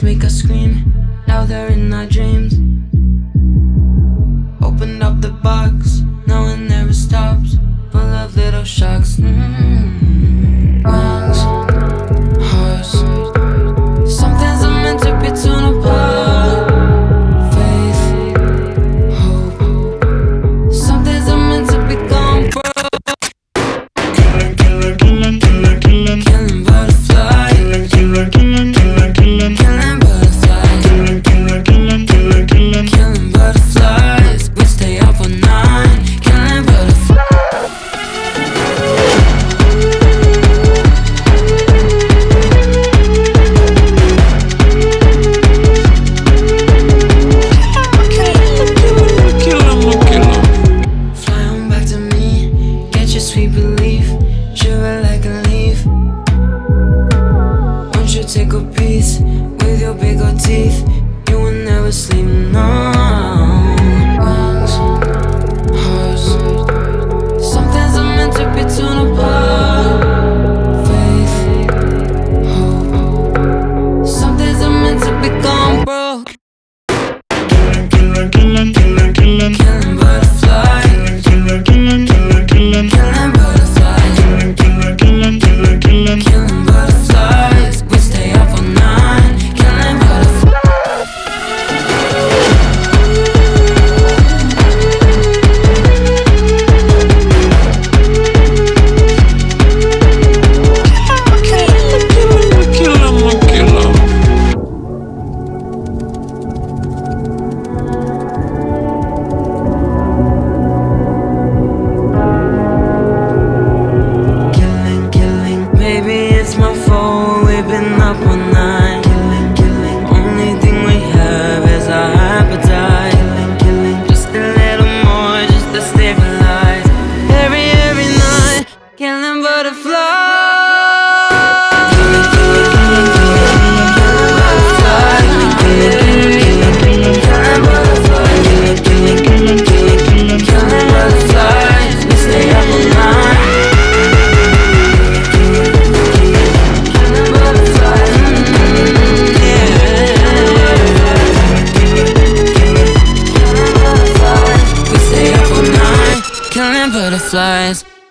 just make us scream louder in our dreams. Opened up the box, knowing never stops, full of little shocks. Wrongs, hearts, some things are meant to be torn apart. Faith, hope, some things are meant to be gone broke. Killing butterflies, killing butterflies, killing butterflies. We stay up all night, killing butterflies. Fly on back to me, get your sweet relief, shiver like a leaf. Won't you take a piece with your big old teeth? You will never sleep, no. Wrongs, hearts, some things are meant to be torn apart. Faith, hope, some things are meant to be gone broke. Killing butterflies, killing butterflies, killing butterflies. We stay up all night, killing butterflies. Maybe it's my fault, we've been up all night. Killing, only thing we have is our appetite. Killing, just a little more, just to stabilize. Every night, killing butterflies. Killing butterflies, killing butterflies. We stay up all night. Killing butterflies.